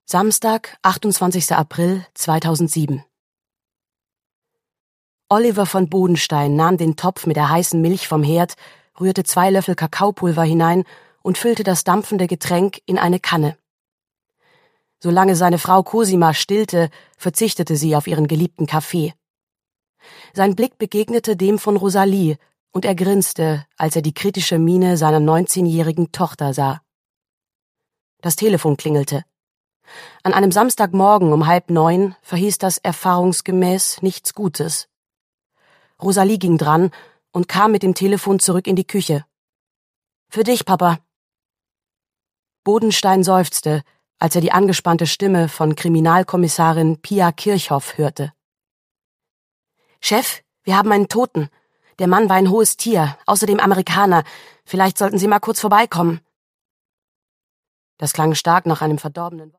Samstag, 28. April 2007. Oliver von Bodenstein nahm den Topf mit der heißen Milch vom Herd, rührte 2 Löffel Kakaopulver hinein und füllte das dampfende Getränk in eine Kanne. Solange seine Frau Cosima stillte, verzichtete sie auf ihren geliebten Kaffee. Sein Blick begegnete dem von Rosalie, und er grinste, als er die kritische Miene seiner 19-jährigen Tochter sah. Das Telefon klingelte. An einem Samstagmorgen um 8:30 verhieß das erfahrungsgemäß nichts Gutes. Rosalie ging dran und kam mit dem Telefon zurück in die Küche. »Für dich, Papa.« Bodenstein seufzte, als er die angespannte Stimme von Kriminalkommissarin Pia Kirchhoff hörte. »Chef, wir haben einen Toten. Der Mann war ein hohes Tier, außerdem Amerikaner. Vielleicht sollten Sie mal kurz vorbeikommen.« Das klang stark nach einem verdorbenen